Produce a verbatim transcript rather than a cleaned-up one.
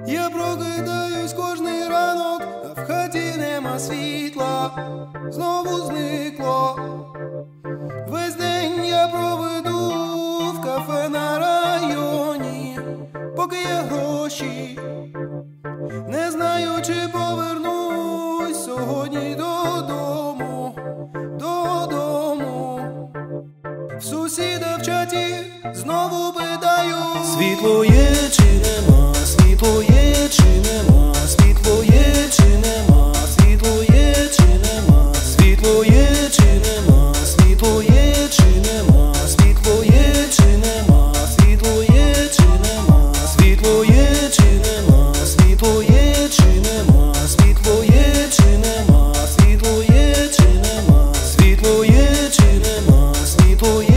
Я прокидаюсь кожний ранок, а в хаті нема світла, знову зникло. Весь день я проведу в кафе на районі, поки є гроші. Не знаю, чи повернусь сьогодні додому, додому. В сусіда в чаті знову питаю: світло є чи нема, світло є чи нема.